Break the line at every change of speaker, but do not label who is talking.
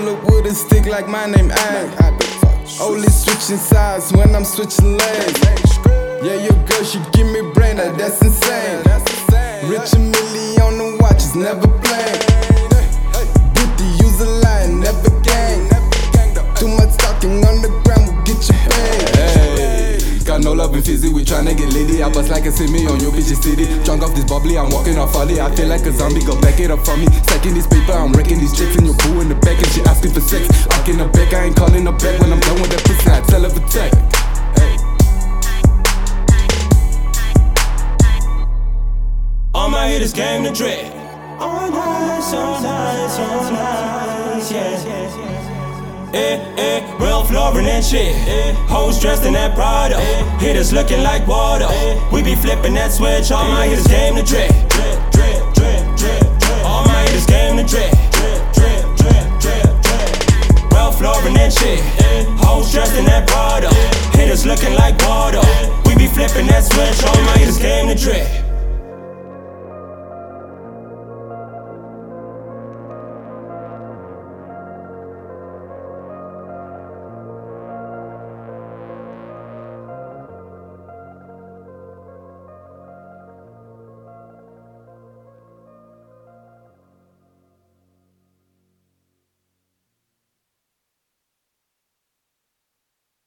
up with a stick like my name Ang. Only switching sides when I'm switching lanes. Yeah, your girl, she give me brain, that's insane. Rich and Millie on the watch, it's never plain. With the user line, never gang. Too much talking on the ground will get you paid.
Hey, got no love and fizzy, we tryna get litty. I bust like a simi on your bitch's city. Drunk off this bubbly, I'm walking off folly. I feel like a zombie, go back it up for me. Stacking this paper, I'm wrecking these chicks. And your boo in the back and she asking for sex. I in the back, I ain't calling her back. When I'm done with that pussy, I tell her for tech.
All my hitters came to dread. All nice, all nice, all nice, yeah. Ralph Lauren and shit. Hoes dressed in that Prada. Hitters looking like water. We be flipping that switch. All my hitters came to dread.